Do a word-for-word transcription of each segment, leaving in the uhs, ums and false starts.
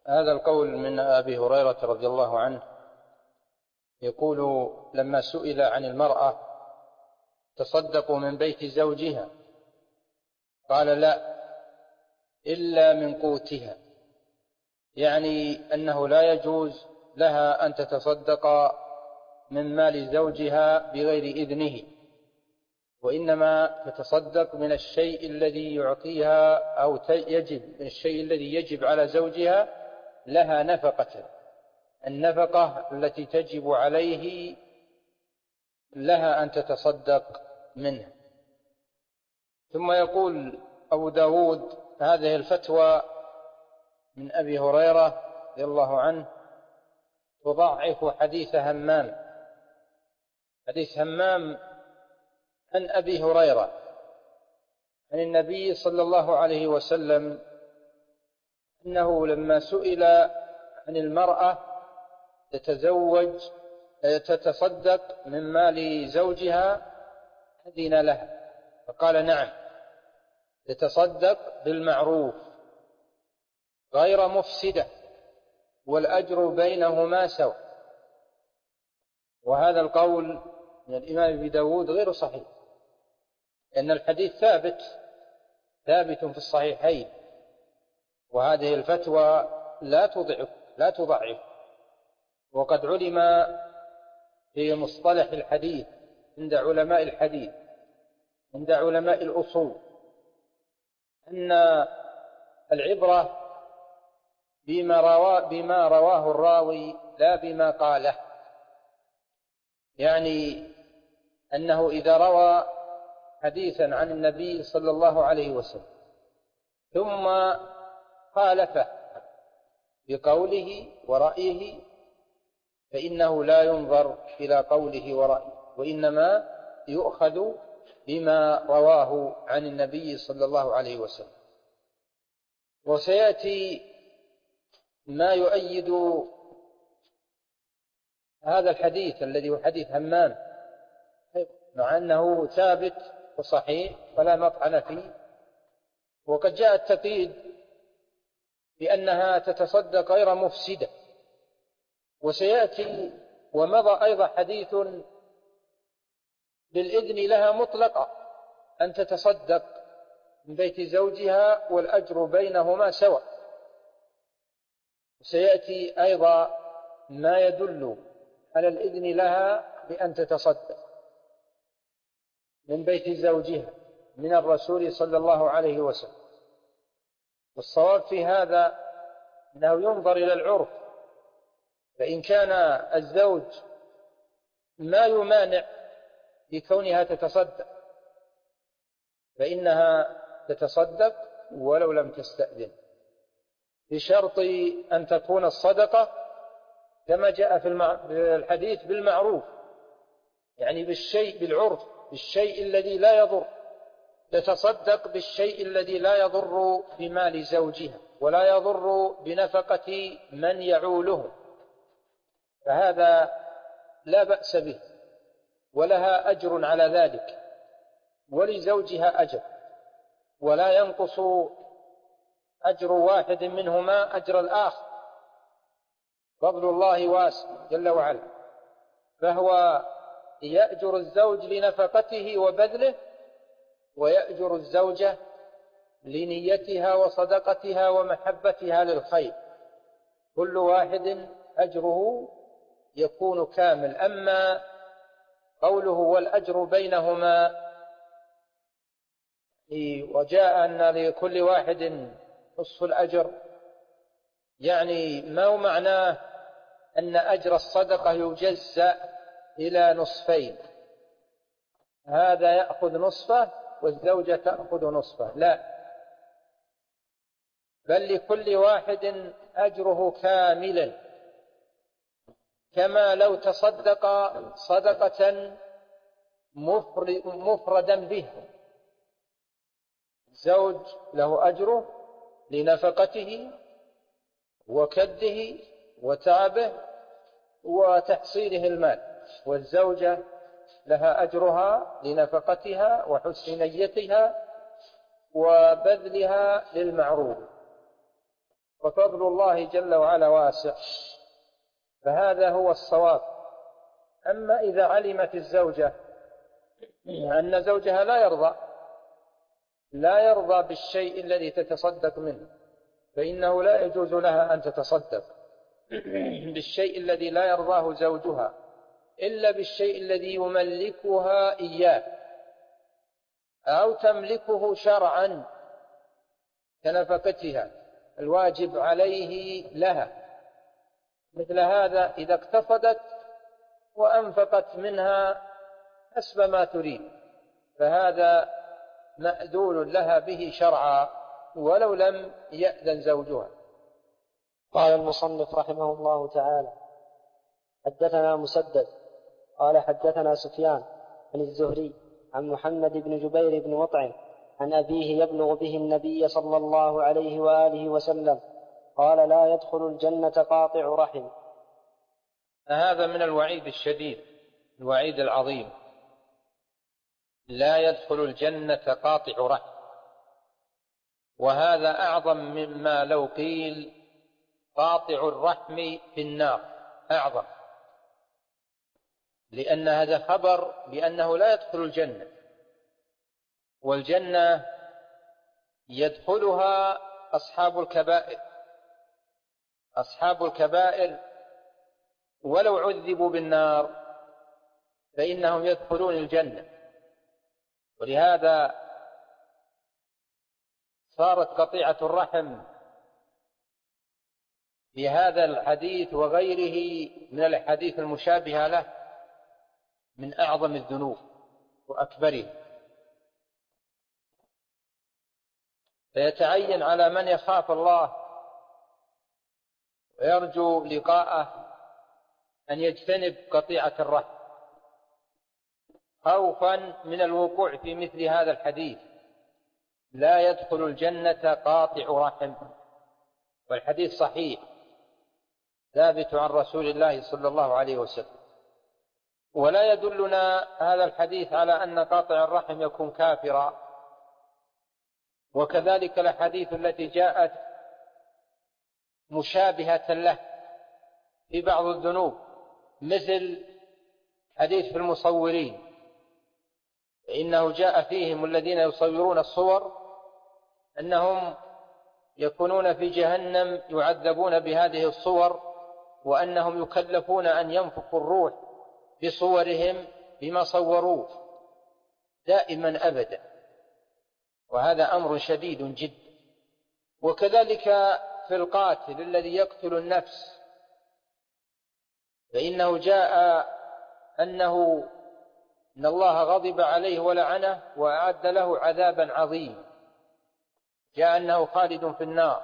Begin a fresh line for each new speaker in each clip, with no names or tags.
هذا القول من أبي هريرة رضي الله عنه يقول: لما سئل عن المرأة تصدق من بيت زوجها قال: لا، إلا من قوتها، يعني أنه لا يجوز لها أن تتصدق من مال زوجها بغير إذنه، وإنما تتصدق من الشيء الذي يعطيها أو يجب من الشيء الذي يجب على زوجها لها نفقة، النفقة التي تجب عليه لها أن تتصدق منه. ثم يقول أبو داود: هذه الفتوى من أبي هريرة رضي الله عنه تضعف حديث همام. حديث همام عن أبي هريرة عن النبي صلى الله عليه وسلم أنه لما سئل عن المرأة تتزوج تتصدق من مال زوجها أذن لها، فقال: نعم، تتصدق بالمعروف غير مفسدة والأجر بينهما سواء. وهذا القول من الإمام أبي داود غير صحيح، لأن الحديث ثابت ثابت في الصحيحين، وهذه الفتوى لا تضعف لا تضعف وقد علم في مصطلح الحديث عند علماء الحديث عند علماء الأصول أن العبرة بما رواه, بما رواه الراوي لا بما قاله، يعني أنه إذا روى حديثا عن النبي صلى الله عليه وسلم ثم خالفه بقوله ورأيه فإنه لا ينظر إلى قوله ورأيه، وإنما يؤخذ بما رواه عن النبي صلى الله عليه وسلم. وسيأتي ما يؤيد هذا الحديث الذي هو حديث همام، مع أنه ثابت وصحيح فلا مطعن فيه، وقد جاء التقييد بأنها تتصدق غير مفسدة. وسيأتي ومضى أيضا حديث بالإذن لها مطلقة أن تتصدق من بيت زوجها والأجر بينهما سواء. وسيأتي أيضا ما يدل على الإذن لها بأن تتصدق من بيت زوجها من الرسول صلى الله عليه وسلم. والصواب في هذا أنه ينظر إلى العرف، فإن كان الزوج ما يمانع بكونها تتصدق فإنها تتصدق ولو لم تستأذن، بشرط أن تكون الصدقة كما جاء في الحديث بالمعروف، يعني بالشيء بالعرف، بالشيء الذي لا يضر، تتصدق بالشيء الذي لا يضر بمال زوجها ولا يضر بنفقة من يعوله، فهذا لا بأس به ولها أجر على ذلك ولزوجها أجر، ولا ينقص أجر واحد منهما أجر الآخر، فضل الله واسع جل وعلا، فهو يأجر الزوج لنفقته وبذله، ويأجر الزوجة لنيتها وصدقتها ومحبتها للخير، كل واحد أجره يكون كامل. أما قوله والأجر بينهما وجاء أن لكل واحد نصف الأجر، يعني ما هو معناه أن أجر الصدقة يجزأ إلى نصفين، هذا يأخذ نصفه والزوجة تأخذ نصفه، لا، بل لكل واحد أجره كاملا، كما لو تصدق صدقة مفردا به، الزوج له أجره لنفقته وكده وتعبه وتحصيله المال، والزوجة لها أجرها لنفقتها وحسن نيتها وبذلها للمعروف. وفضل الله جل وعلا واسع، فهذا هو الصواب. أما إذا علمت الزوجة أن زوجها لا يرضى لا يرضى بالشيء الذي تتصدق منه، فإنه لا يجوز لها أن تتصدق بالشيء الذي لا يرضاه زوجها إلا بالشيء الذي يملكها إياه أو تملكه شرعا كنفقتها الواجب عليه لها. مثل هذا إذا اقتصدت وأنفقت منها حسب ما تريد فهذا مأذون لها به شرعا ولو لم يأذن زوجها.
قال المصنف رحمه الله تعالى: حدثنا مسدد قال حدثنا سفيان عن الزهري عن محمد بن جبير بن مطعم عن أبيه يبلغ به النبي صلى الله عليه وآله وسلم قال: لا يدخل الجنة قاطع رحم.
هذا من الوعيد الشديد، الوعيد العظيم، لا يدخل الجنة قاطع رحم. وهذا أعظم مما لو قيل قاطع الرحم في النار، أعظم، لأن هذا خبر بأنه لا يدخل الجنة، والجنة يدخلها أصحاب الكبائر. أصحاب الكبائر ولو عذبوا بالنار فإنهم يدخلون الجنة. ولهذا صارت قطيعة الرحم في هذا الحديث وغيره من الحديث المشابهة له من أعظم الذنوب وأكبره. فيتعين على من يخاف الله ويرجو لقاءه أن يجتنب قطيعة الرحم خوفا من الوقوع في مثل هذا الحديث: لا يدخل الجنة قاطع رحم. والحديث صحيح ثابت عن رسول الله صلى الله عليه وسلم. ولا يدلنا هذا الحديث على أن قاطع الرحم يكون كافرا. وكذلك الأحاديث التي جاءت مشابهة له في بعض الذنوب، مثل حديث في المصورين، فإنه جاء فيهم الذين يصورون الصور أنهم يكونون في جهنم يعذبون بهذه الصور، وأنهم يكلفون أن ينفخوا الروح بصورهم بما صوروه دائما أبدا، وهذا أمر شديد جدا. وكذلك في القاتل الذي يقتل النفس، فإنه جاء أنه إن الله غضب عليه ولعنه وأعد له عذابا عظيما، جاء أنه خالد في النار.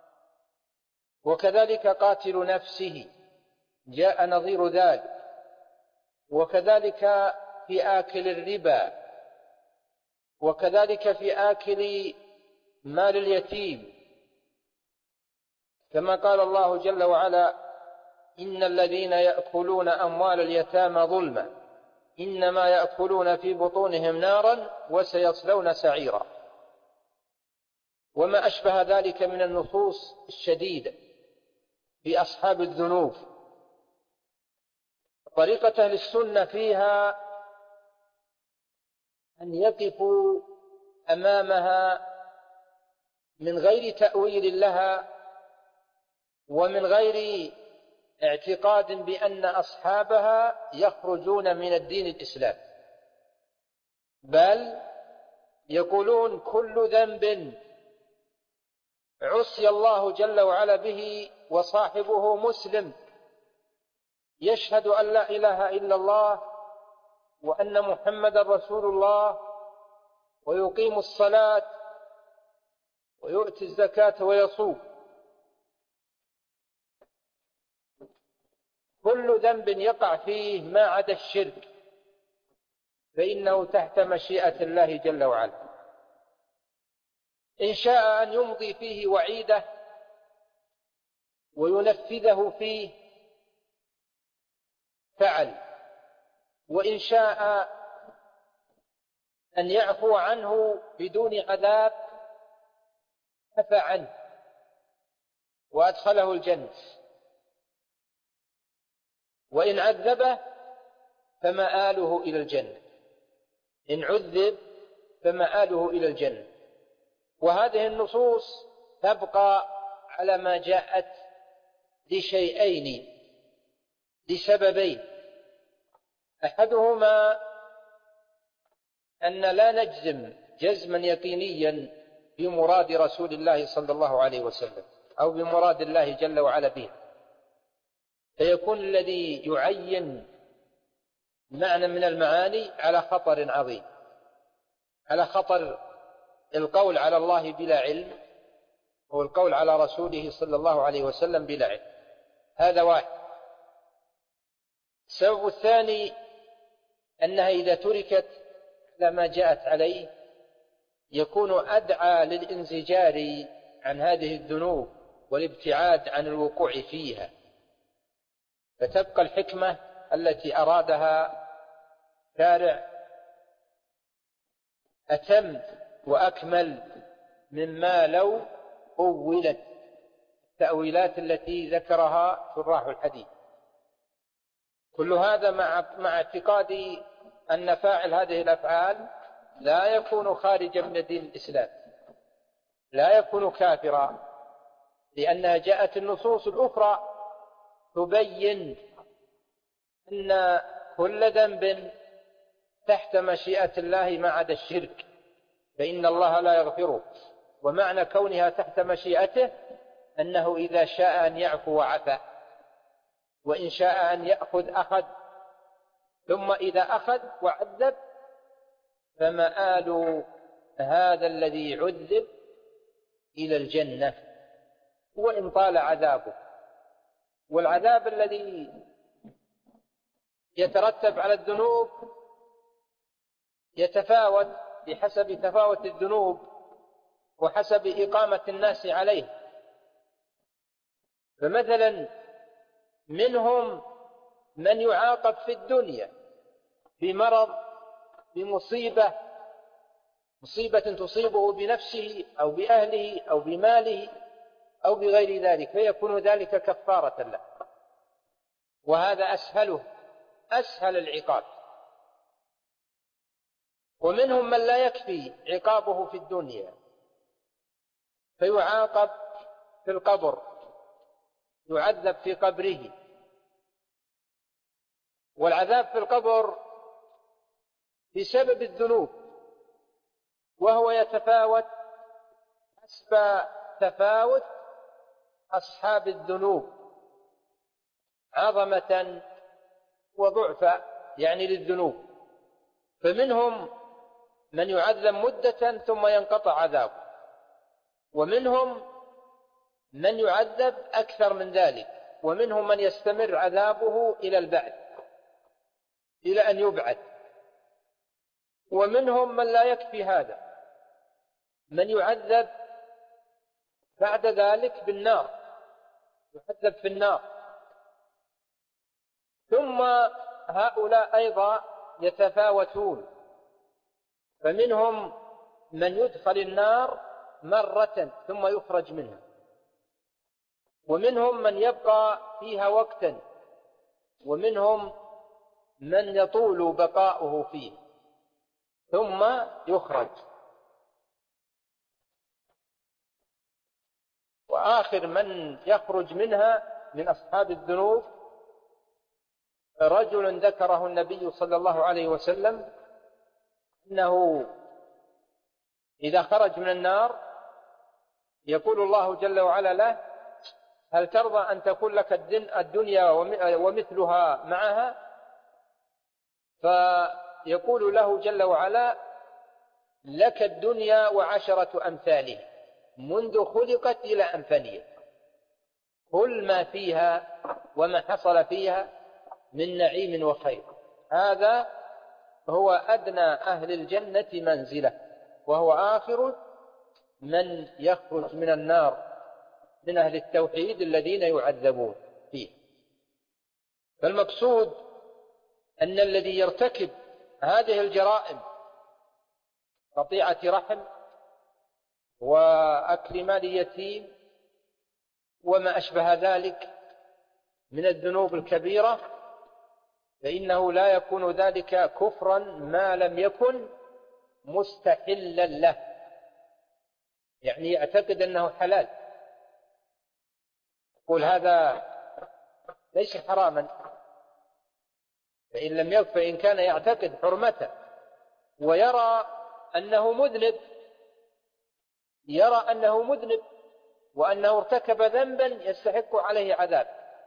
وكذلك قاتل نفسه جاء نظير ذلك. وكذلك في آكل الربا، وكذلك في آكل مال اليتيم، كما قال الله جل وعلا: إن الذين يأكلون أموال اليتامى ظلما إنما يأكلون في بطونهم نارا وسيصلون سعيرا. وما أشبه ذلك من النصوص الشديدة في أصحاب الذنوب. طريقة أهل السنة فيها أن يقفوا أمامها من غير تأويل لها ومن غير اعتقاد بأن أصحابها يخرجون من الدين الإسلامي، بل يقولون كل ذنب عصي الله جل وعلا به وصاحبه مسلم يشهد أن لا إله إلا الله وأن محمدا رسول الله ويقيم الصلاة ويؤتي الزكاة ويصوم، كل ذنب يقع فيه ما عدا الشرك فإنه تحت مشيئة الله جل وعلا. إن شاء أن يمضي فيه وعيده وينفذه فيه فعل، وإن شاء أن يعفو عنه بدون عذاب عفى عنه. وأدخله الجنة، وإن عذبه فمآله إلى الجنة، إن عذب فمآله إلى الجنة. وهذه النصوص تبقى على ما جاءت لشيئين، لسببين: أحدهما أن لا نجزم جزما يقينيا بمراد رسول الله صلى الله عليه وسلم أو بمراد الله جل وعلا به، فيكون الذي يعين معنى من المعاني على خطر عظيم، على خطر القول على الله بلا علم، هو القول على رسوله صلى الله عليه وسلم بلا علم. هذا واحد. السبب الثاني أنها إذا تركت على ما جاءت عليه يكون أدعى للانزجار عن هذه الذنوب والابتعاد عن الوقوع فيها، فتبقى الحكمة التي أرادها شارع أتم وأكمل مما لو أولت التأويلات التي ذكرها شراح الحديث. كل هذا مع مع اعتقاد أن فاعل هذه الأفعال لا يكون خارجا من دين الإسلام، لا يكون كافرا، لأنها جاءت النصوص الأخرى تبين أن كل ذنب تحت مشيئة الله ما عدا الشرك فإن الله لا يغفره، ومعنى كونها تحت مشيئته أنه إذا شاء أن يعفو وعفى، وإن شاء أن يأخذ أخذ، ثم إذا أخذ وعذب فمآل هذا الذي عذب إلى الجنة وإن طال عذابه. والعذاب الذي يترتب على الذنوب يتفاوت بحسب تفاوت الذنوب وحسب إقامة الناس عليه. فمثلا منهم من يعاقب في الدنيا بمرض، بمصيبة، مصيبة تصيبه بنفسه أو بأهله أو بماله أو بغير ذلك، فيكون ذلك كفارة له، وهذا أسهله، أسهل العقاب. ومنهم من لا يكفي عقابه في الدنيا فيعاقب في القبر، يعذب في قبره. والعذاب في القبر بسبب الذنوب، وهو يتفاوت حسب تفاوت أصحاب الذنوب عظمة وضعفا، يعني للذنوب. فمنهم من يعذب مدة ثم ينقطع عذابه، ومنهم من يعذب أكثر من ذلك، ومنهم من يستمر عذابه إلى البعث، إلى أن يبعث. ومنهم من لا يكفي هذا، من يعذب بعد ذلك بالنار، يعذب في النار. ثم هؤلاء أيضا يتفاوتون، فمنهم من يدخل النار مرة ثم يخرج منها، ومنهم من يبقى فيها وقتا، ومنهم من يطول بقاؤه فيه ثم يخرج. وآخر من يخرج منها من أصحاب الذنوب رجل ذكره النبي صلى الله عليه وسلم أنه إذا خرج من النار يقول الله جل وعلا له: هل ترضى أن تكون لك الدنيا ومثلها معها؟ فيقول له جل وعلا: لك الدنيا وعشرة أمثالها منذ خلقت إلى أن فنيت، كل ما فيها وما حصل فيها من نعيم وخير. هذا هو أدنى أهل الجنة منزلة، وهو آخر من يخرج من النار من أهل التوحيد الذين يعذبون فيه. فالمقصود أن الذي يرتكب هذه الجرائم، قطيعة رحم وأكل مال يتيم وما أشبه ذلك من الذنوب الكبيرة، فإنه لا يكون ذلك كفرا ما لم يكن مستحلا له، يعني يعتقد أنه حلال، يقول هذا ليس حراما، فإن لم يكن فإن كان يعتقد حرمته ويرى أنه مذنب، يرى أنه مذنب وأنه ارتكب ذنبا يستحق عليه عذاب،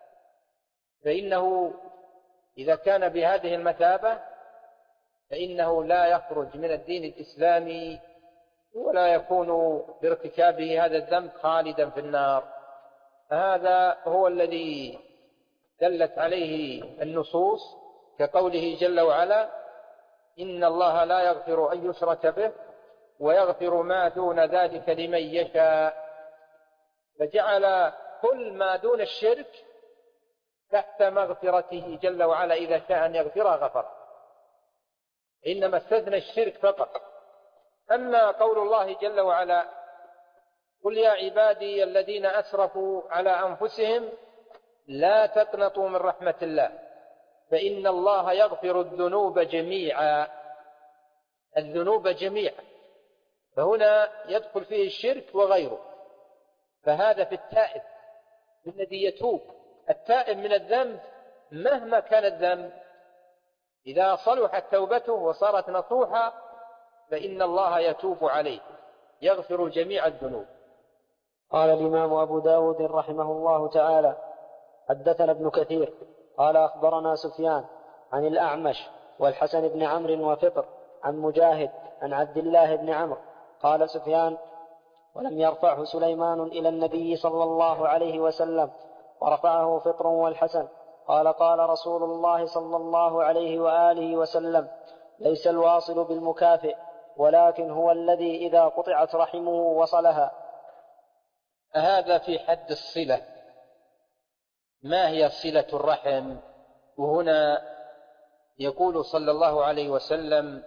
فإنه إذا كان بهذه المثابة فإنه لا يخرج من الدين الإسلامي ولا يكون بارتكابه هذا الذنب خالدا في النار. هذا هو الذي دلت عليه النصوص، كقوله جل وعلا: إن الله لا يغفر أن يشرك به ويغفر ما دون ذلك لمن يشاء، فجعل كل ما دون الشرك تحت مغفرته جل وعلا، إذا شاء أن يغفر غفر، إنما استثنى الشرك فقط. أما قول الله جل وعلا: قل يا عبادي الذين أسرفوا على أنفسهم لا تقنطوا من رحمة الله فإن الله يغفر الذنوب جميعا، الذنوب جميعا، فهنا يدخل فيه الشرك وغيره، فهذا في التائب الذي يتوب. التائب من الذنب مهما كان الذنب إذا صلحت توبته وصارت نصوحا فإن الله يتوب عليه، يغفر جميع الذنوب.
قال الإمام أبو داود رحمه الله تعالى: حدثنا ابن كثير قال أخبرنا سفيان عن الأعمش والحسن بن عمرو وفطر عن مجاهد عن عبد الله بن عمرو قال سفيان: ولم يرفعه سليمان إلى النبي صلى الله عليه وسلم، ورفعه فطر والحسن قال: قال رسول الله صلى الله عليه وآله وسلم: ليس الواصل بالمكافئ ولكن هو الذي إذا قطعت رحمه وصلها.
هذا في حد الصلة. ما هي صلة الرحم؟ وهنا يقول صلى الله عليه وسلم: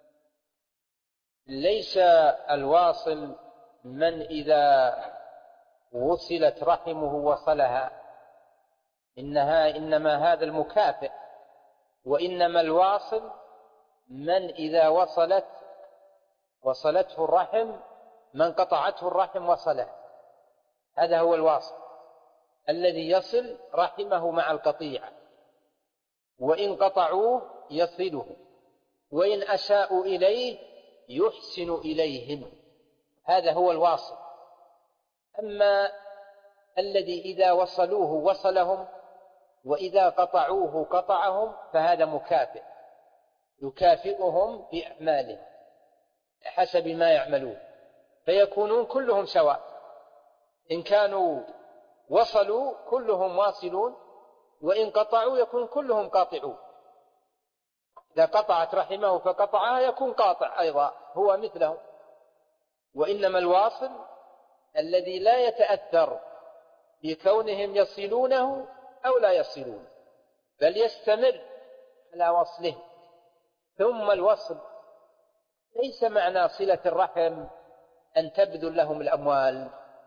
ليس الواصل من إذا وصلت رحمه وصلها، إنها إنما هذا المكافئ، وإنما الواصل من إذا وصلت وصلته الرحم، من قطعته الرحم وصلها، هذا هو الواصل الذي يصل رحمه مع القطيعة، وإن قطعوه يصله، وإن أساءوا إليه يحسن إليهم، هذا هو الواصل. أما الذي إذا وصلوه وصلهم وإذا قطعوه قطعهم فهذا مكافئ، يكافئهم بأعمالهم حسب ما يعملون، فيكونون كلهم سواء، إن كانوا وصلوا كلهم واصلون، وإن قطعوا يكون كلهم قاطعون. إذا قطعت رحمه فقطعها يكون قاطع أيضا هو مثلهم. وإنما الواصل الذي لا يتأثر بكونهم يصلونه أو لا يصلون، بل يستمر على وصله. ثم الوصل ليس معنى صلة الرحم أن تبذل لهم الأموال،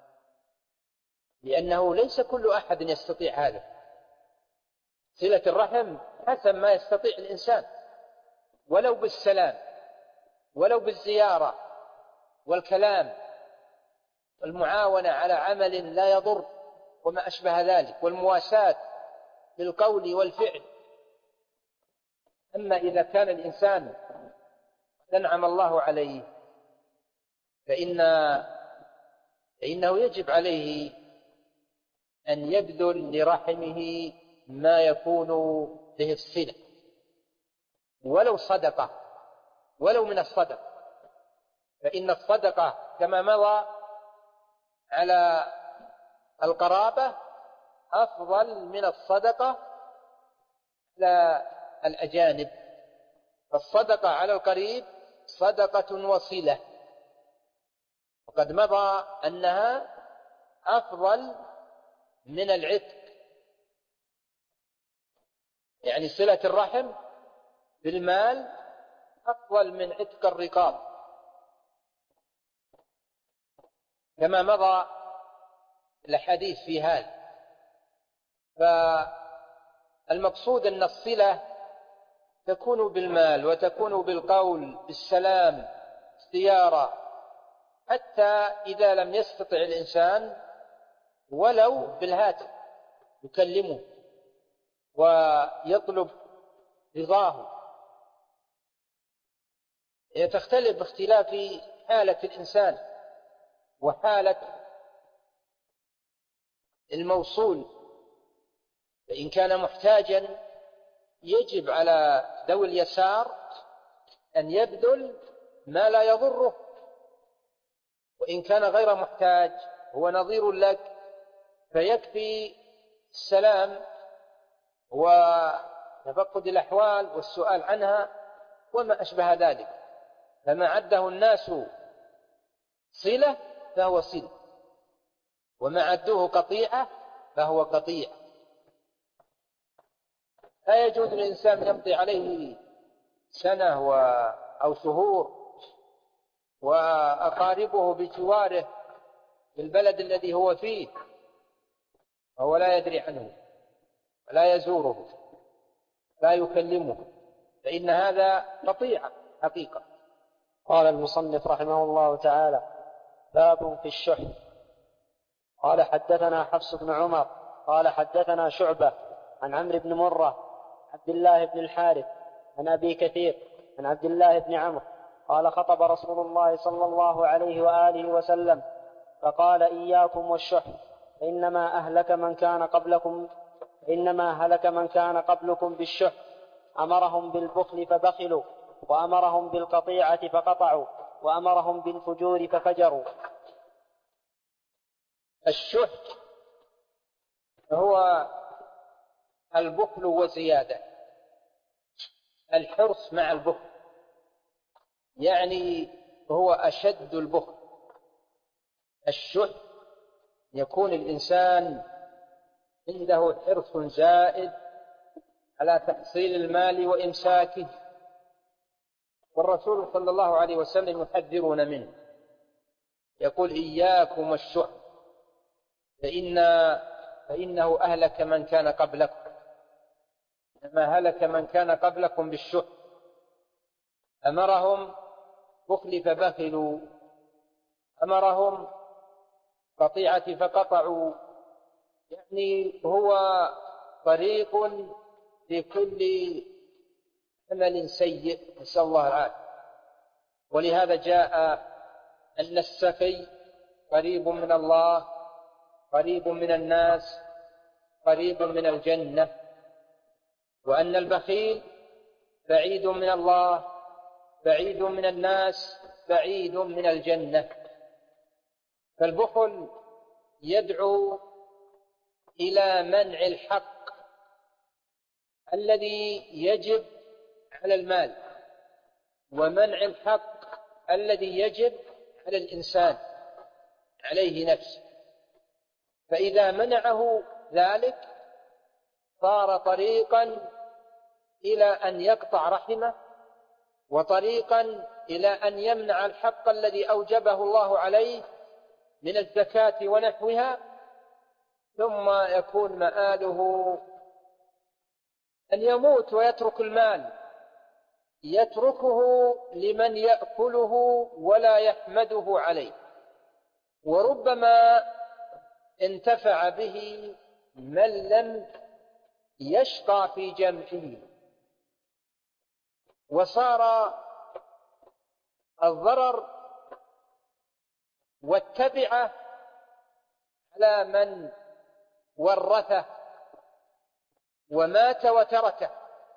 لأنه ليس كل أحد يستطيع هذا. صلة الرحم حسب ما يستطيع الإنسان، ولو بالسلام، ولو بالزيارة والكلام والمعاونة على عمل لا يضر وما أشبه ذلك، والمواساة بالقول والفعل. أما إذا كان الإنسان أنعم الله عليه فإن فإنه يجب عليه أن يبذل لرحمه ما يكون به الصلة، ولو صدقة، ولو من الصدقة، فإن الصدقة كما مضى على القرابة أفضل من الصدقة على الأجانب. فالصدقة على القريب صدقة وصلة، وقد مضى أنها أفضل من العتق، يعني صلة الرحم بالمال أفضل من عتق الرقاب، كما مضى الأحاديث في هذا. فالمقصود أن الصلة تكون بالمال وتكون بالقول بالسلام زيارة، حتى إذا لم يستطع الإنسان ولو بالهاتف يكلمه ويطلب رضاه. تختلف باختلاف حالة الإنسان وحالة الموصول. فإن كان محتاجا يجب على ذوي اليسار أن يبذل ما لا يضره، وإن كان غير محتاج هو نظير لك فيكفي السلام وتفقد الأحوال والسؤال عنها وما أشبه ذلك. فما عده الناس صلة فهو صلة، وما عدوه قطيعة فهو قطيعة. لا يجوز للإنسان يمضي عليه سنة أو شهور وأقاربه بجواره في البلد الذي هو فيه وهو لا يدري عنه ولا يزوره لا يكلمه، فإن هذا قطيعة حقيقة.
قال المصنف رحمه الله تعالى: باب في الشح. قال حدثنا حفص بن عمر قال حدثنا شعبة عن عمرو بن مرة عبد الله بن الحارث عن أبي كثير عن عبد الله بن عمرو قال: خطب رسول الله صلى الله عليه وآله وسلم فقال: إياكم والشح، إنما أهلك من كان قبلكم إنما هلك من كان قبلكم بالشح، أمرهم بالبخل فبخلوا، وأمرهم بالقطيعة فقطعوا، وأمرهم بالفجور ففجروا.
الشح هو البخل وزيادة، الحرص مع البخل، يعني هو أشد البخل. الشح يكون الإنسان عنده حرص زائد على تحصيل المال وإمساكه، والرسول صلى الله عليه وسلم يحذرون منه، يقول: إياكم الشح فإن فإنه أهلك من كان قبلكم. ما هلك من كان قبلكم بالشح، أمرهم بخل فبخلوا، أمرهم قطيعة فقطعوا، يعني هو طريق لكل عمل سيء، نسأل الله العافية. ولهذا جاء أن السخي قريب من الله، قريب من الناس، قريب من الجنة، وأن البخيل بعيد من الله، بعيد من الناس، بعيد من الجنة. فالبخل يدعو إلى منع الحق الذي يجب على المال، ومنع الحق الذي يجب على الإنسان عليه نفسه. فإذا منعه ذلك صار طريقا إلى أن يقطع رحمه، وطريقا إلى أن يمنع الحق الذي أوجبه الله عليه من الزكاة ونحوها، ثم يكون مآله أن يموت ويترك المال، يتركه لمن يأكله ولا يحمده عليه، وربما انتفع به من لم يشقى في جمعه، وصار الضرر والتبعة على من ورثه ومات وتركه،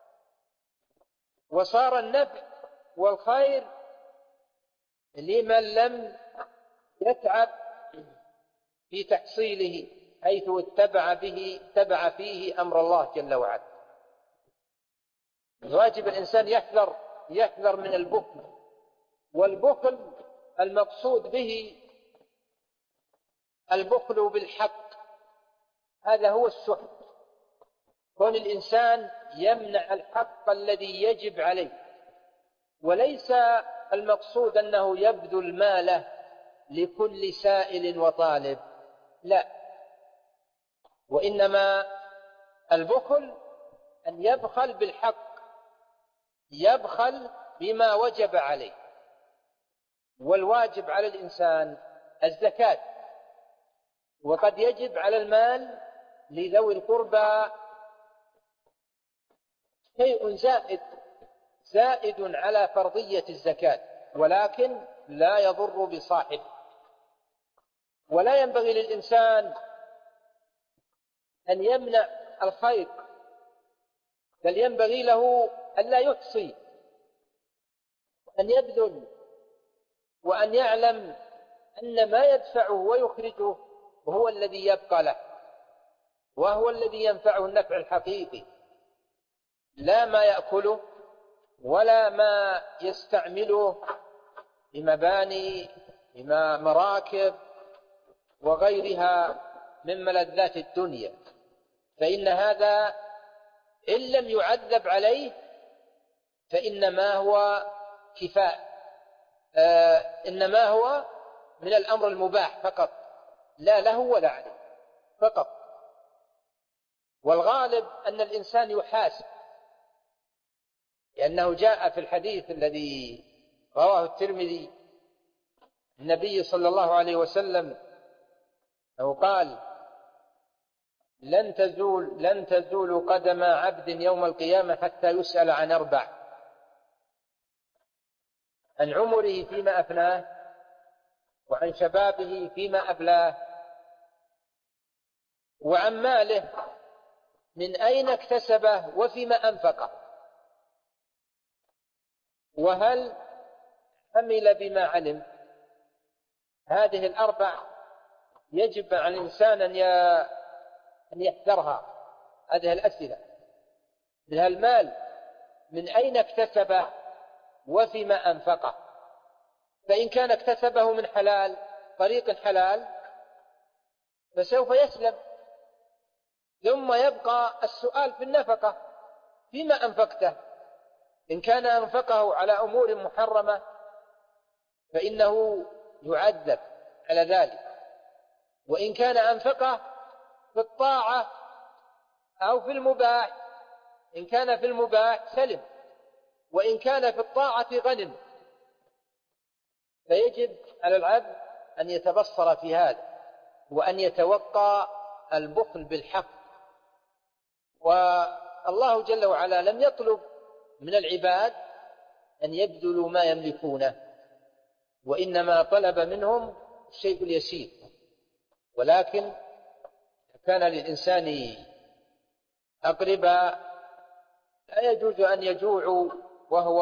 وصار النفع والخير لمن لم يتعب في تحصيله، حيث اتبع به اتبع فيه أمر الله جل وعلا. واجب الإنسان يحذر يحذر من البخل، والبخل المقصود به البخل بالحق، هذا هو الشح، كون الإنسان يمنع الحق الذي يجب عليه، وليس المقصود أنه يبذل ماله لكل سائل وطالب، لا، وإنما البخل أن يبخل بالحق، يبخل بما وجب عليه. والواجب على الإنسان الزكاة، وقد يجب على المال لذوي القربى شيء زائد زائد على فرضية الزكاة، ولكن لا يضر بصاحبه. ولا ينبغي للإنسان أن يمنع الخير، بل ينبغي له أن لا يحصي، أن يبذل، وأن يعلم أن ما يدفعه ويخرجه هو الذي يبقى له، وهو الذي ينفعه النفع الحقيقي، لا ما يأكله ولا ما يستعمله بمباني بما مراكب وغيرها من ملذات الدنيا، فإن هذا إن لم يعذب عليه فإنما هو كفاء، آه إنما هو من الأمر المباح فقط، لا له ولا عليه فقط. والغالب أن الإنسان يحاسب، لأنه جاء في الحديث الذي رواه الترمذي النبي صلى الله عليه وسلم أو قال: لن تزول لن تزول قدم عبد يوم القيامة حتى يسأل عن أربع: عن عمره فيما أفناه، وعن شبابه فيما أبلاه، وعن ماله من أين اكتسبه وفيما أنفقه، وهل عمل بما علم. هذه الأربع يجب على الإنسان أن يحذرها، هذه الأسئلة: من المال من أين اكتسبه وفيما أنفقه. فإن كان اكتسبه من حلال طريق حلال فسوف يسلم، ثم يبقى السؤال في النفقة: فيما أنفقته. إن كان أنفقه على أمور محرمة فإنه يعذب على ذلك، وإن كان أنفقه في الطاعة أو في المباح، إن كان في المباح سلم، وإن كان في الطاعة غنم. فيجب على العبد أن يتبصر في هذا، وأن يتوقى البخل بالحق. والله جل وعلا لم يطلب من العباد أن يبذلوا ما يملكونه، وإنما طلب منهم الشيء اليسير. ولكن كان للإنسان أقرباء لا يجوز أن يجوع وهو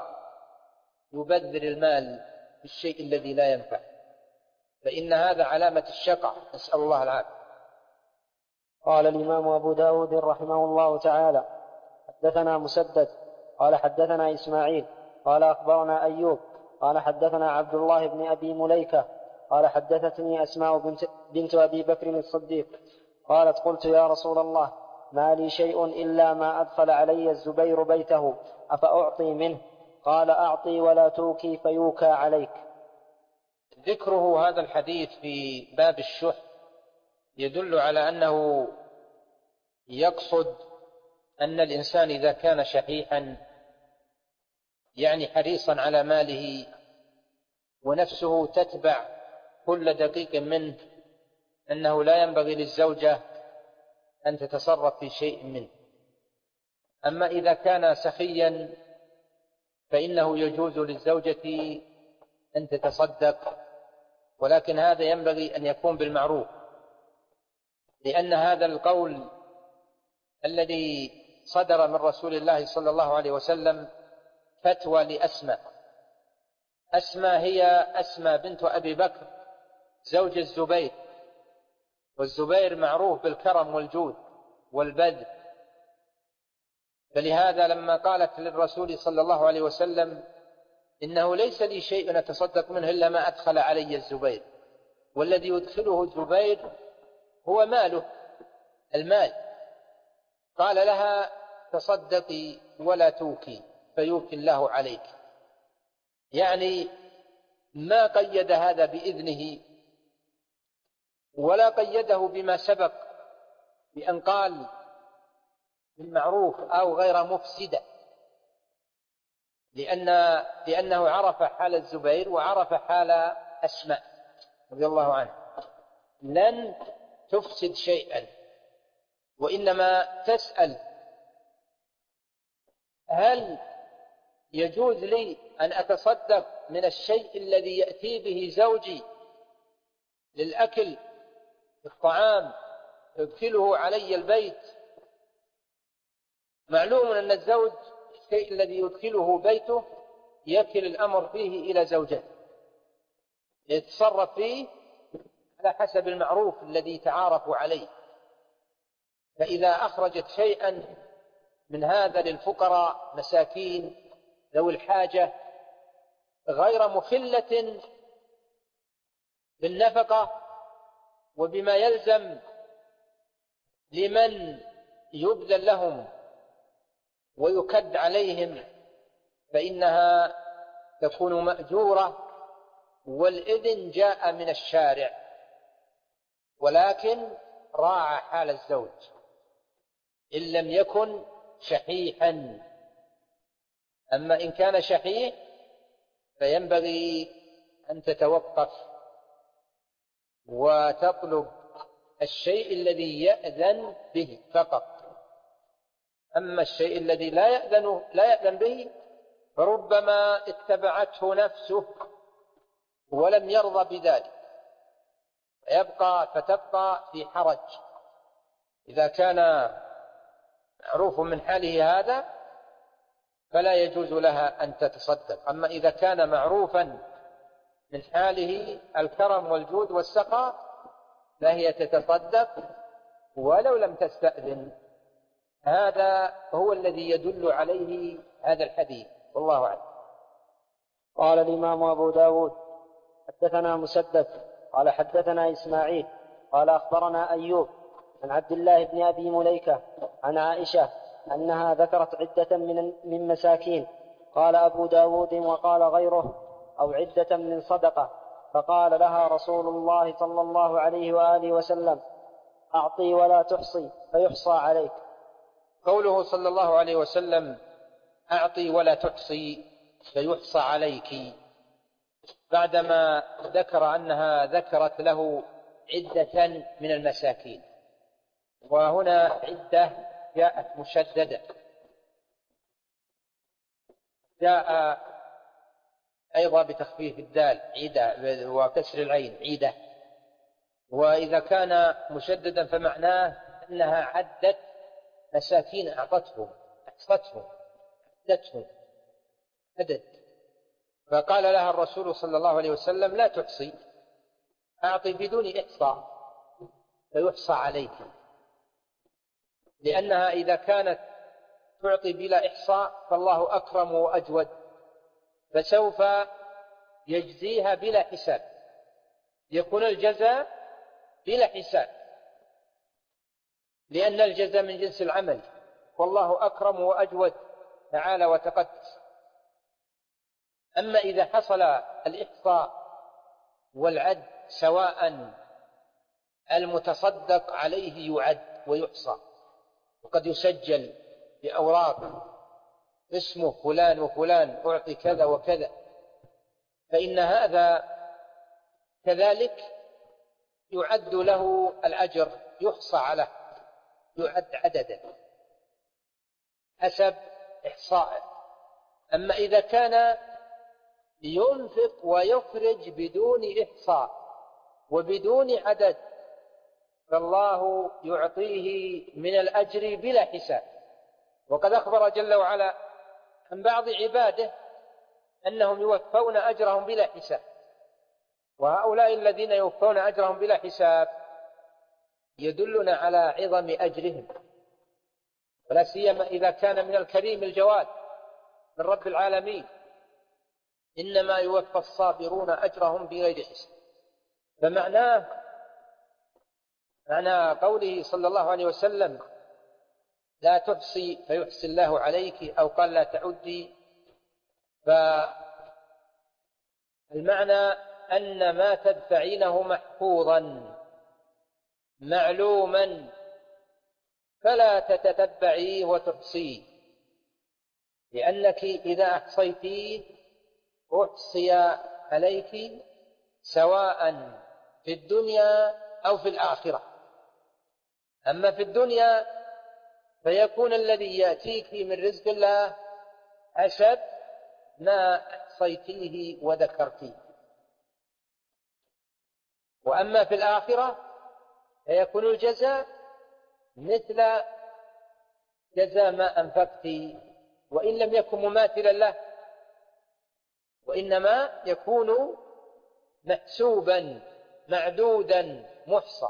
يبذر المال بالشيء الذي لا ينفع، فإن هذا علامة الشقاء، نسأل الله العافية.
قال الإمام أبو داود رحمه الله تعالى: حدثنا مسدد قال حدثنا إسماعيل قال أخبرنا أيوب قال حدثنا عبد الله بن أبي مليكة قال حدثتني أسماء بنت, بنت أبي بكر الصديق قالت: قلت يا رسول الله، ما لي شيء إلا ما أدخل علي الزبير بيته، أفأعطي منه؟ قال: أعطي ولا توكي فيوكى عليك.
ذكره هذا الحديث في باب الشح يدل على أنه يقصد أن الإنسان إذا كان شحيحا، يعني حريصا على ماله ونفسه تتبع كل دقيق منه، أنه لا ينبغي للزوجة أن تتصرف في شيء منه. أما إذا كان سخيا فإنه يجوز للزوجة أن تتصدق، ولكن هذا ينبغي أن يكون بالمعروف، لأن هذا القول الذي صدر من رسول الله صلى الله عليه وسلم فتوى لأسماء. أسماء هي أسماء بنت أبي بكر زوج الزبير، والزبير معروف بالكرم والجود والبذل، فلهذا لما قالت للرسول صلى الله عليه وسلم: إنه ليس لي شيء أتصدق منه إلا ما أدخل علي الزبير، والذي يدخله الزبير هو ماله، المال، قال لها: تصدقي ولا توكي فيوكي الله عليك. يعني ما قيد هذا بإذنه ولا قيده بما سبق بأن قال بالمعروف أو غير مفسدة، لأن لأنه عرف حال الزبير وعرف حال أسماء رضي الله عنها، لن تفسد شيئا، وإنما تسأل هل يجوز لي أن أتصدق من الشيء الذي يأتي به زوجي للأكل الطعام يدخله علي البيت؟ معلوم أن الزوج الشيء الذي يدخله بيته يكل الأمر فيه إلى زوجته، يتصرف فيه على حسب المعروف الذي تعارفوا عليه. فإذا أخرجت شيئا من هذا للفقراء مساكين ذوي الحاجة غير مخلة بالنفقة وبما يلزم لمن يبذل لهم ويكد عليهم، فإنها تكون مأجورة، والإذن جاء من الشارع، ولكن راعى حال الزوج إن لم يكن شحيحا. أما إن كان شحيح فينبغي أن تتوقف وتطلب الشيء الذي يأذن به فقط. أما الشيء الذي لا يأذن لا يأذن به فربما اتبعته نفسه ولم يرضى بذلك، فيبقى فتبقى في حرج. إذا كان معروف من حاله هذا فلا يجوز لها أن تتصدق. أما إذا كان معروفا من حاله الكرم والجود والسخاء فهي تتصدق ولو لم تستأذن. هذا هو الذي يدل عليه هذا الحديث، والله أعلم.
قال الإمام أبو داود حدثنا مسدد قال حدثنا إسماعيل قال أخبرنا أيوب عن عبد الله بن أبي مليكة عن عائشة أنها ذكرت عدة من, من مساكين. قال أبو داود وقال غيره أو عدة من صدقة، فقال لها رسول الله صلى الله عليه وآله وسلم أعطي ولا تحصي فيحصى عليك.
قوله صلى الله عليه وسلم أعطي ولا تحصي فيحصى عليك، بعدما ذكر أنها ذكرت له عدة من المساكين، وهنا عدة جاءت مشددة، جاء أيضا بتخفيف الدال عدة وكسر العين عدة، وإذا كان مشددا فمعناه أنها عدت مساكين أعطتهم أحصتهم عدتهم عدد. فقال لها الرسول صلى الله عليه وسلم لا تحصي، أعطي بدون إحصاء فيحصى عليك، لأنها إذا كانت تعطي بلا إحصاء فالله أكرم وأجود، فسوف يجزيها بلا حساب، يكون الجزاء بلا حساب، لأن الجزاء من جنس العمل، والله أكرم وأجود تعالى وتقدس. أما إذا حصل الإحصاء والعد سواء المتصدق عليه يعد ويحصى، وقد يسجل بأوراق اسمه فلان وفلان أعطي كذا وكذا، فإن هذا كذلك يعد له الأجر، يحصى عليه، يعد عددا حسب إحصائه. أما إذا كان ينفق ويخرج بدون إحصاء وبدون عدد فالله يعطيه من الأجر بلا حساب. وقد أخبر جل وعلا عن بعض عباده أنهم يوفون أجرهم بلا حساب، وهؤلاء الذين يوفون أجرهم بلا حساب يدلنا على عظم أجرهم، ولا سيما إذا كان من الكريم الجواد من رب العالمين، إنما يوفى الصابرون أجرهم بغير حساب. فمعناه معنى قوله صلى الله عليه وسلم لا تحصي فيحصي الله عليك، أو قال لا تعدي، فالمعنى أن ما تدفعينه محفوظا معلوما فلا تتتبعيه وتحصيه، لأنك إذا أحصيتيه أحصي عليك سواء في الدنيا أو في الآخرة. أما في الدنيا فيكون الذي يأتيك من رزق الله أشد ما أحصيتيه وذكرتيه، وأما في الآخرة فيكون الجزاء مثل جزاء ما أنفقت، وإن لم يكن مماثلا له، وإنما يكون محسوبا معدودا محصى.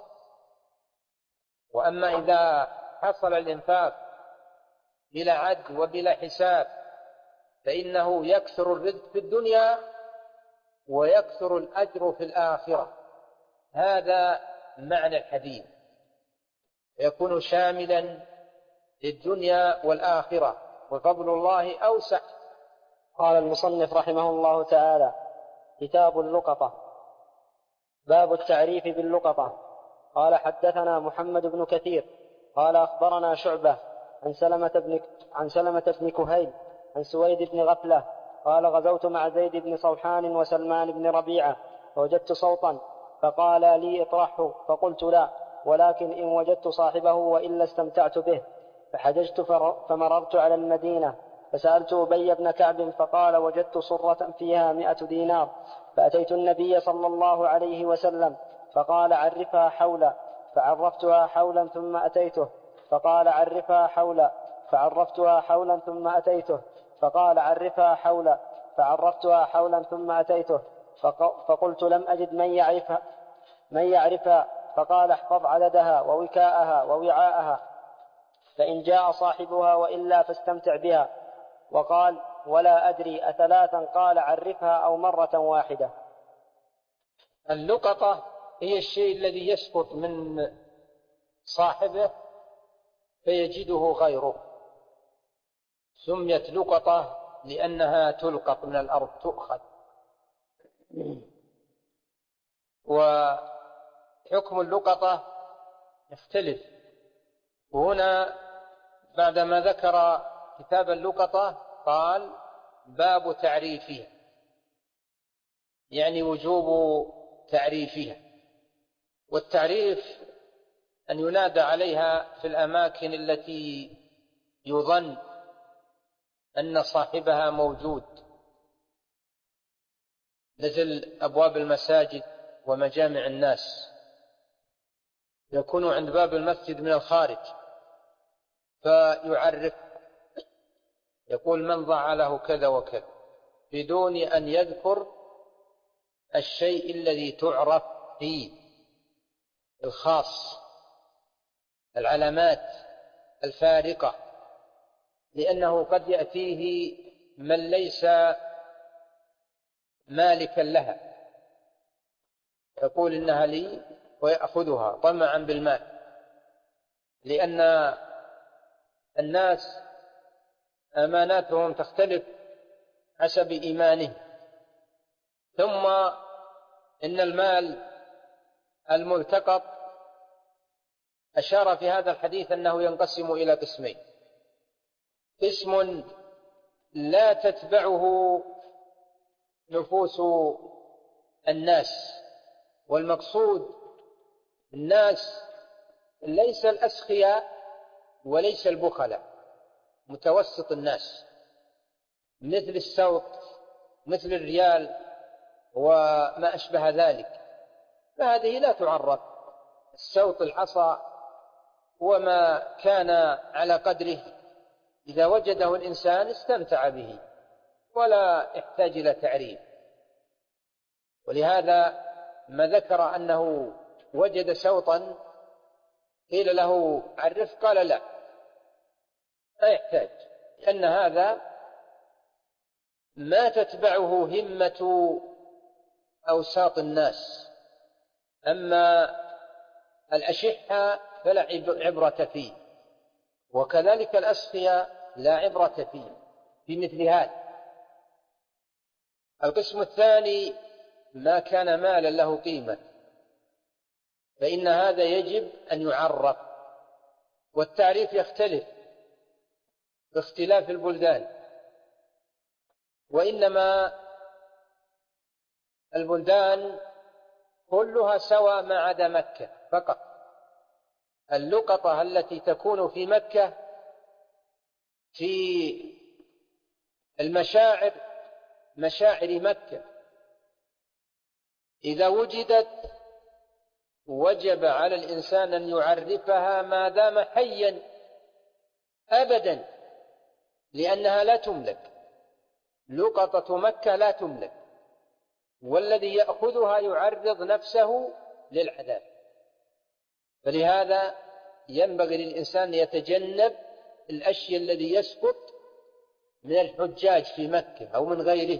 وأما إذا حصل الإنفاق بلا عد وبلا حساب فإنه يكثر الرزق في الدنيا ويكثر الأجر في الآخرة. هذا معنى الحديث، يكون شاملا للدنيا والآخرة، وفضل الله أوسع.
قال المصنف رحمه الله تعالى: كتاب اللقطة. باب التعريف باللقطة. قال: حدثنا محمد بن كثير قال: أخبرنا شعبة عن سلمة بن, عن سلمة بن كهيل عن سويد بن غفلة قال: غزوت مع زيد بن صوحان وسلمان بن ربيعة فوجدت صوتا فقال لي: اطرحه. فقلت: لا، ولكن إن وجدت صاحبه وإلا استمتعت به. فحججت فمررت على المدينة فسألت أبي بن كعب فقال: وجدت صرة فيها مئة دينار. فأتيت النبي صلى الله عليه وسلم فقال: عرفها حولا. فعرفتها حولا ثم أتيته فقال: عرفها حولا. فعرفتها حولا ثم أتيته فقال: عرفها حولا. فعرفتها حولا ثم أتيته فقلت: لم أجد من يعرفها, من يعرفها. فقال: احفظ عددها ووكاءها ووعاءها، فإن جاء صاحبها وإلا فاستمتع بها. وقال: ولا أدري أثلاثا قال: عرفها أو مرة واحدة.
اللقطة هي الشيء الذي يسقط من صاحبه فيجده غيره، سميت لقطة لأنها تلقط من الأرض، تؤخذ. وحكم اللقطة يختلف. وهنا بعدما ذكر كتاب اللقطة قال: باب تعريفها، يعني وجوب تعريفها. والتعريف أن ينادى عليها في الأماكن التي يظن أن صاحبها موجود، مثل أبواب المساجد ومجامع الناس، يكون عند باب المسجد من الخارج فيعرف، يقول: من ضع له كذا وكذا، بدون أن يذكر الشيء الذي تعرف فيه الخاص، العلامات الفارقة، لأنه قد يأتيه من ليس مالكا لها يقول: إنها لي، ويأخذها طمعا بالمال، لأن الناس أماناتهم تختلف حسب إيمانه. ثم إن المال الملتقط أشار في هذا الحديث أنه ينقسم إلى قسمين: قسم لا تتبعه نفوس الناس، والمقصود الناس ليس الأسخياء وليس البخلاء، متوسط الناس، مثل السوط، مثل الريال وما أشبه ذلك، فهذه لا تعرف. السوط الحصى وما كان على قدره، إذا وجده الإنسان استمتع به ولا يحتاج إلى تعريف. ولهذا ما ذكر أنه وجد سوطا قيل له: عرف، قال: لا، لا يحتاج، لأن هذا ما تتبعه همة أوساط الناس. أما الأشحة فلا عبرة فيه، وكذلك الأسخياء لا عبرة فيه في مثل هذا. القسم الثاني ما كان مالا له قيمة، فإن هذا يجب أن يعرف والتعريف يختلف باختلاف البلدان، وإنما البلدان كلها سواء ما عدا مكة فقط. اللقطة التي تكون في مكة في المشاعر، مشاعر مكة، إذا وجدت وجب على الإنسان أن يعرفها ما دام حيا أبدا، لأنها لا تملك. لقطة مكة لا تملك، والذي يأخذها يعرض نفسه للعذاب. فلهذا ينبغي للإنسان أن يتجنب الأشياء الذي يسقط من الحجاج في مكة أو من غيره،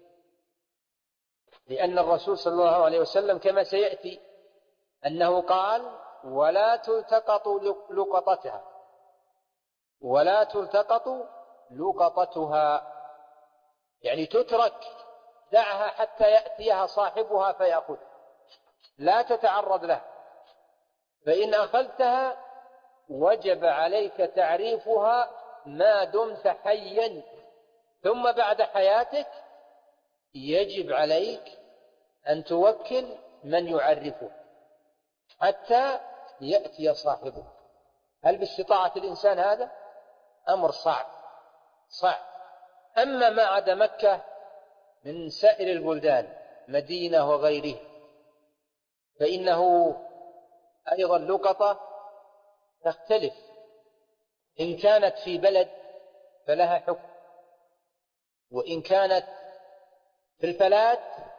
لأن الرسول صلى الله عليه وسلم كما سيأتي أنه قال: ولا تلتقط لقطتها، ولا تلتقط لقطتها، يعني تترك، دعها حتى يأتيها صاحبها فيأخذ، لا تتعرض له، فإن أخذتها وجب عليك تعريفها ما دمت حيا، ثم بعد حياتك يجب عليك أن توكل من يعرفه حتى يأتي صاحبه. هل باستطاعة الإنسان هذا؟ أمر صعب صعب. أما ما عدا مكة من سائر البلدان، مدينة وغيره، فإنه أيضا لقطة تختلف. إن كانت في بلد فلها حكم، وإن كانت في الفلات،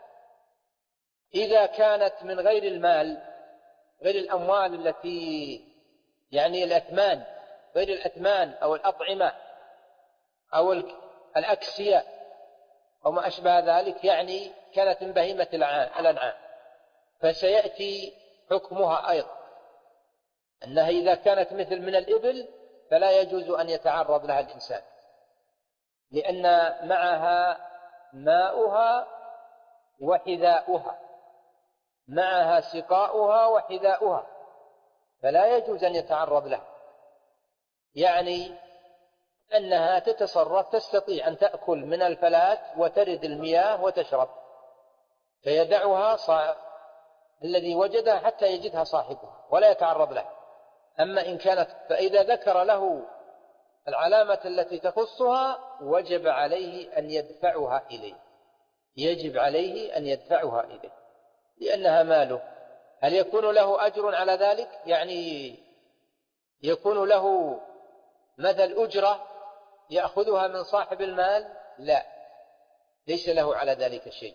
إذا كانت من غير المال، غير الأموال التي يعني الأثمان، غير الأثمان أو الأطعمة أو الأكسية أو ما أشبه ذلك، يعني كانت من بهيمة الأنعام، فسيأتي حكمها أيضا أنها إذا كانت مثل من الإبل فلا يجوز أن يتعرض لها الإنسان، لأن معها ماؤها وحذاؤها، معها سقاؤها وحذاؤها، فلا يجوز أن يتعرض لها. يعني أنها تتصرف، تستطيع أن تأكل من الفلات وترد المياه وتشرب، فيدعها صاحب الذي وجدها حتى يجدها صاحبها ولا يتعرض لها. أما إن كانت، فإذا ذكر له العلامة التي تخصها وجب عليه أن يدفعها إليه، يجب عليه أن يدفعها إليه لأنها ماله. هل يكون له أجر على ذلك؟ يعني يكون له مثل أجرة يأخذها من صاحب المال؟ لا، ليس له على ذلك شيء،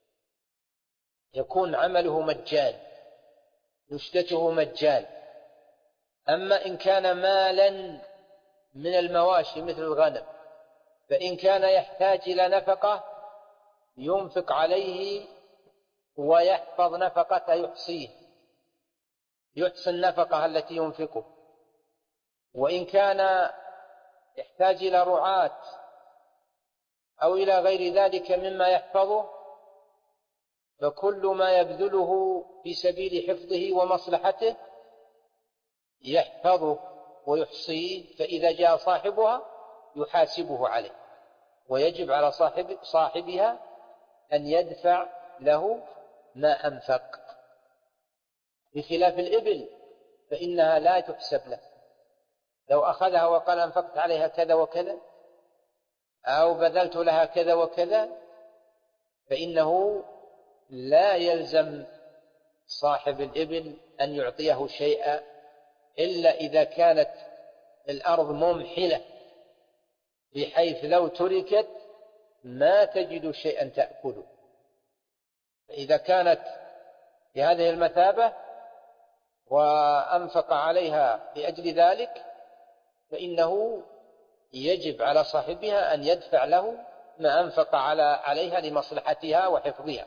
يكون عمله مجان، نشدته مجان. أما إن كان مالا من المواشي مثل الغنم، فإن كان يحتاج إلى نفقة ينفق عليه ويحفظ نفقته، يحصيه، يحصي النفقة التي ينفقه. وإن كان يحتاج إلى رعاة أو إلى غير ذلك مما يحفظه، فكل ما يبذله في سبيل حفظه ومصلحته يحفظه ويحصيه، فإذا جاء صاحبها يحاسبه عليه، ويجب على صاحب صاحبها أن يدفع له ما أنفق، بخلاف الإبل فإنها لا تحسب له. لو أخذها وقال أنفقت عليها كذا وكذا أو بذلت لها كذا وكذا، فإنه لا يلزم صاحب الإبل أن يعطيه شيئا، إلا إذا كانت الأرض ممحلة بحيث لو تركت ما تجد شيئا تأكله. إذا كانت بهذه المثابة وأنفق عليها لأجل ذلك، فإنه يجب على صاحبها أن يدفع له ما أنفق على عليها لمصلحتها وحفظها.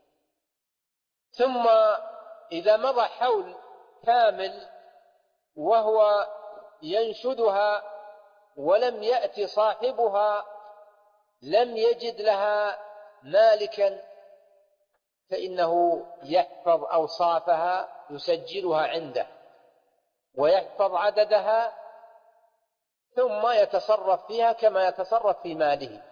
ثم إذا مضى حول كامل وهو ينشدها ولم يأتي صاحبها، لم يجد لها مالكا، فإنه يحفظ أوصافها، يسجلها عنده ويحفظ عددها ثم يتصرف فيها كما يتصرف في ماله.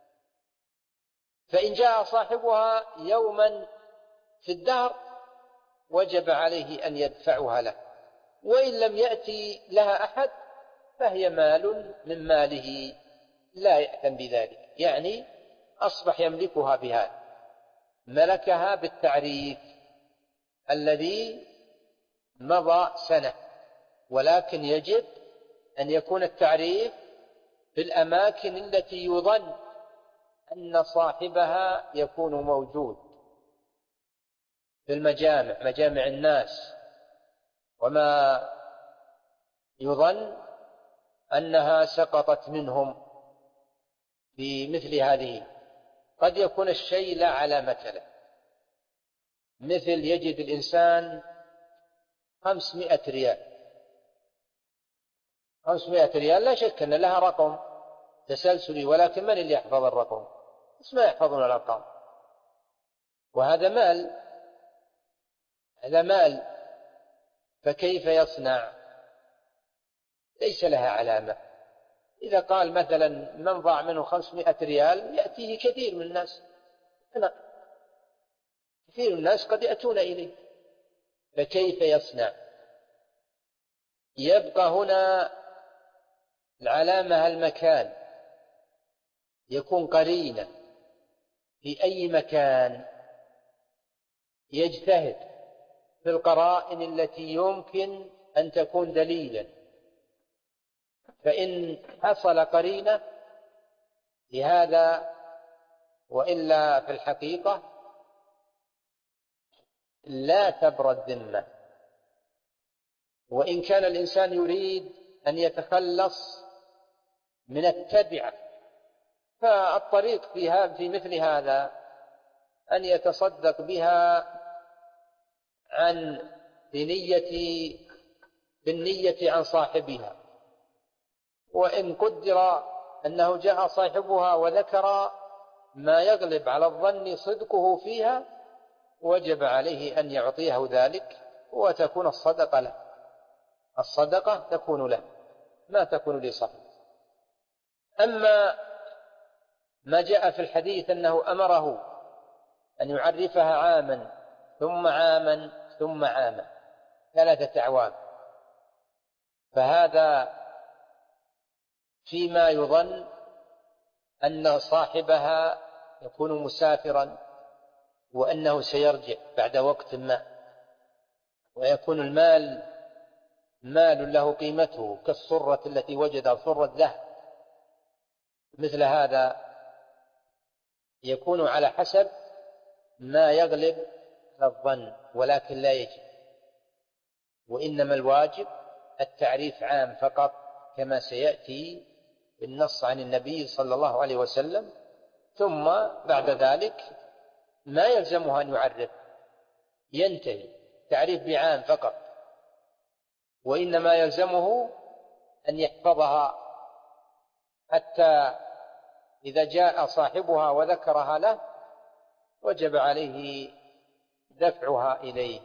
فإن جاء صاحبها يوما في الدهر وجب عليه أن يدفعها له، وإن لم يأتي لها أحد فهي مال من ماله لا يأثم بذلك، يعني أصبح يملكها بها، ملكها بالتعريف الذي مضى سنة، ولكن يجب أن يكون التعريف في الأماكن التي يظن أن صاحبها يكون موجود، في المجامع، مجامع الناس، وما يظن أنها سقطت منهم في مثل هذه. قد يكون الشيء لا علامة له، مثل يجد الإنسان خمسمائة ريال، خمسمائة ريال لا شك أن لها رقم تسلسلي، ولكن من اللي يحفظ الرقم؟ بس ما يحفظون الأرقام، وهذا مال، هذا مال، فكيف يصنع؟ ليس لها علامة. إذا قال مثلا من ضاع منه خمسمائة ريال يأتيه كثير من الناس، أنا كثير من الناس قد يأتون إليه، فكيف يصنع؟ يبقى هنا العلامة المكان، يكون قرينة في أي مكان، يجتهد في القرائن التي يمكن أن تكون دليلا، فإن حصل قرينة لهذا وإلا في الحقيقة لا تبرى الذمة. وإن كان الإنسان يريد أن يتخلص من التبعة، فالطريق فيها في مثل هذا أن يتصدق بها عن بنية بالنية عن صاحبها، وإن قدر أنه جاء صاحبها وذكر ما يغلب على الظن صدقه فيها وجب عليه أن يعطيه ذلك، وتكون الصدقة له، الصدقة تكون له ما تكون لصاحبه. أما ما جاء في الحديث أنه أمره أن يعرفها عاما ثم عاما ثم عاما، ثلاثة أعوام، فهذا فيما يظن أن صاحبها يكون مسافرا وأنه سيرجع بعد وقت ما، ويكون المال مال له قيمته كالصرة التي وجدها، صرة ذهب، مثل هذا يكون على حسب ما يغلب على الظن، ولكن لا يجب، وإنما الواجب التعريف عام فقط كما سيأتي بالنص عن النبي صلى الله عليه وسلم، ثم بعد ذلك ما يلزمه أن يعرف، ينتهي تعريف بعام فقط، وإنما يلزمه أن يحفظها حتى إذا جاء صاحبها وذكرها له وجب عليه دفعها إليه،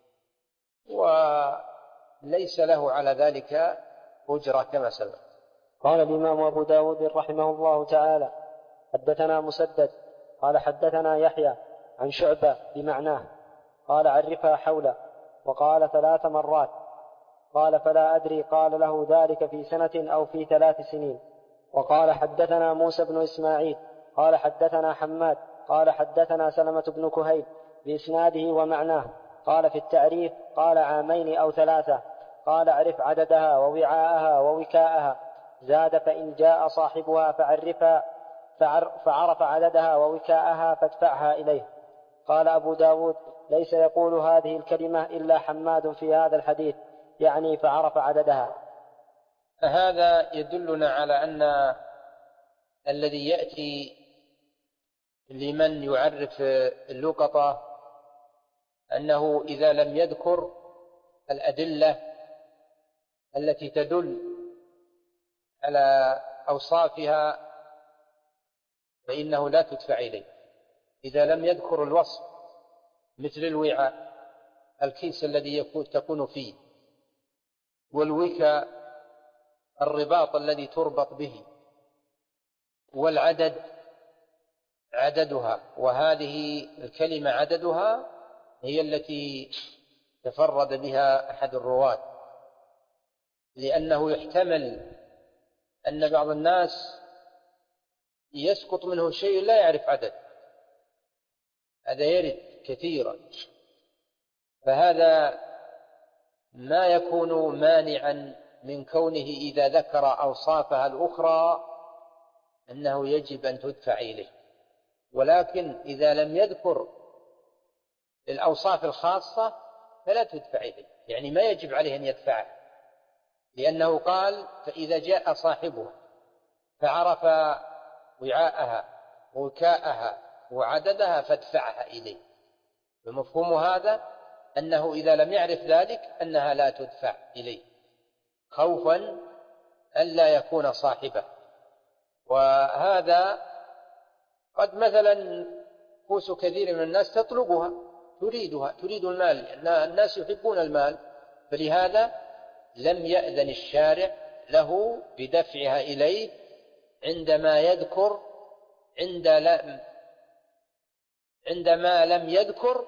وليس له على ذلك أجرة كما سبق.
قال الإمام أبو داود رحمه الله تعالى: حدثنا مسدد قال حدثنا يحيى عن شعبة بمعناه، قال عرفها حولا، وقال ثلاث مرات. قال فلا أدري قال له ذلك في سنة أو في ثلاث سنين. وقال حدثنا موسى بن إسماعيل قال حدثنا حماد قال حدثنا سلمة بن كهيل بإسناده ومعناه. قال في التعريف قال عامين أو ثلاثة. قال اعرف عددها ووعاءها ووكاءها. زاد فإن جاء صاحبها فعرفها فعرف عددها ووكاءها فادفعها إليه. قال أبو داود: ليس يقول هذه الكلمة إلا حماد في هذا الحديث، يعني فعرف عددها.
هذا يدلنا على أن الذي يأتي لمن يعرف اللقطة أنه إذا لم يذكر الأدلة التي تدل على أوصافها فإنه لا تدفع إليه. إذا لم يذكر الوصف مثل الوعاء، الكيس الذي تكون فيه، والوكاء الرباط الذي تربط به، والعدد عددها، وهذه الكلمة عددها هي التي تفرد بها أحد الرواة، لأنه يحتمل أن بعض الناس يسقط منه شيء لا يعرف عدد، هذا يرد كثيرا، فهذا ما يكون مانعا من كونه إذا ذكر أوصافها الأخرى أنه يجب أن تدفع إليه. ولكن إذا لم يذكر الأوصاف الخاصة فلا تدفع إليه، يعني ما يجب عليه أن يدفعها، لأنه قال فإذا جاء صاحبها فعرف وعاءها وكاءها وعددها فادفعها إليه. بمفهوم هذا أنه إذا لم يعرف ذلك أنها لا تدفع إليه، خوفا ألا يكون صاحبه. وهذا قد مثلا نفوس كثير من الناس تطلبها، تريدها، تريد المال، لأن الناس يحبون المال، فلهذا لم يأذن الشارع له بدفعها إليه عندما يذكر عند لم عندما لم يذكر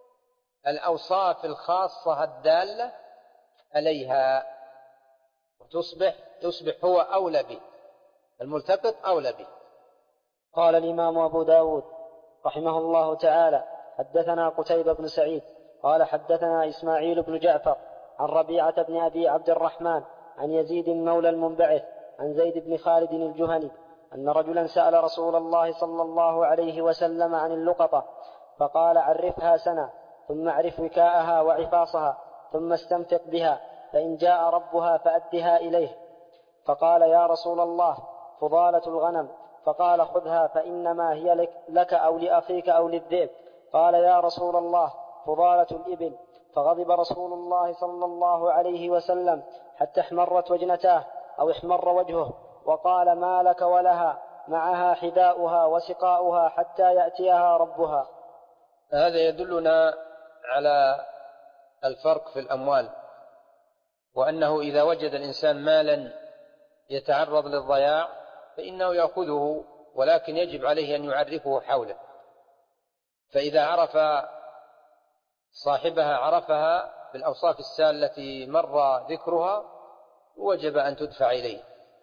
الأوصاف الخاصة الدالة عليها، وتصبح تصبح هو أولى به، الملتقط أولى به.
قال الإمام أبو داود رحمه الله تعالى: حدثنا قتيبة بن سعيد قال حدثنا إسماعيل بن جعفر عن ربيعة بن أبي عبد الرحمن عن يزيد مولى المنبعث عن زيد بن خالد الجهني أن رجلا سأل رسول الله صلى الله عليه وسلم عن اللقطة، فقال: عرفها سنة، ثم اعرف وكاءها وعفاصها، ثم استنفق بها، فإن جاء ربها فأدها إليه. فقال: يا رسول الله، فضالة الغنم. فقال: خذها، فإنما هي لك, لك أو لأخيك أو للذئب. قال: يا رسول الله، فضالة الإبل. فغضب رسول الله صلى الله عليه وسلم حتى احمرت وجنتاه أو احمر وجهه، وقال: ما لك ولها، معها حذاؤها وسقاؤها حتى يأتيها ربها.
هذا يدلنا على الفرق في الأموال، وأنه إذا وجد الإنسان مالا يتعرض للضياع فإنه يأخذه، ولكن يجب عليه أن يعرفه حوله، فإذا عرف صاحبها عرفها بالأوصاف السالة التي مر ذكرها وجب أن تدفع إليه.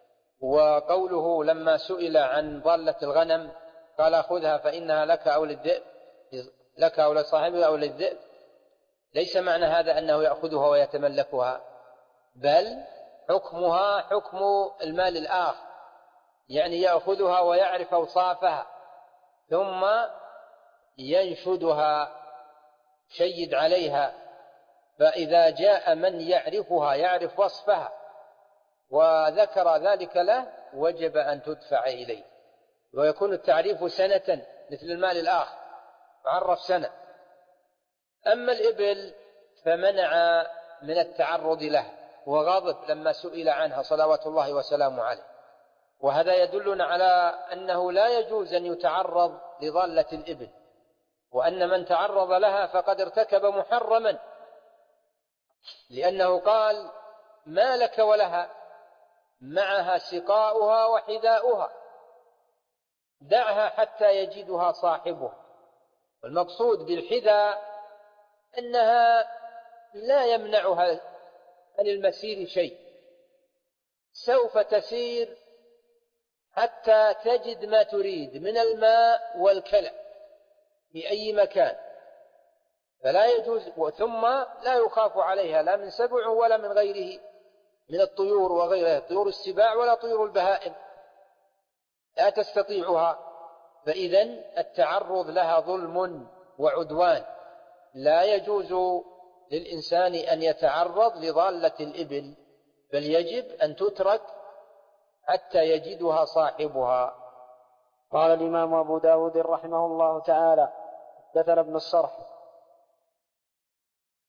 وقوله لما سئل عن ضالة الغنم قال: خذها فإنها لك أو للذئب، لك أو لصاحبها أو للذئب، ليس معنى هذا أنه يأخذها ويتملكها، بل حكمها حكم المال الآخر، يعني يأخذها ويعرف أوصافها ثم ينشدها، شيد عليها، فإذا جاء من يعرفها يعرف وصفها وذكر ذلك له وجب أن تدفع إليه، ويكون التعريف سنة مثل المال الآخر، عرف سنة. أما الإبل فمنع من التعرض له وغضب لما سئل عنها صلوات الله وسلامه عليه، وهذا يدلنا على أنه لا يجوز أن يتعرض لضالة الإبل، وأن من تعرض لها فقد ارتكب محرما، لأنه قال: ما لك ولها، معها سقاؤها وحذاؤها، دعها حتى يجدها صاحبها. والمقصود بالحذاء أنها لا يمنعها عن المسير شيء، سوف تسير حتى تجد ما تريد من الماء والكلى في أي مكان، فلا يجوز، ثم لا يخاف عليها لا من سبع ولا من غيره من الطيور وغيرها، طيور السباع ولا طيور البهائم لا تستطيعها. فإذن التعرض لها ظلم وعدوان، لا يجوز للإنسان أن يتعرض لضالة الإبل، بل يجب أن تترك حتى يجدها صاحبها.
قال الإمام أبو داود رحمه الله تعالى: حدثنا ابن الصرح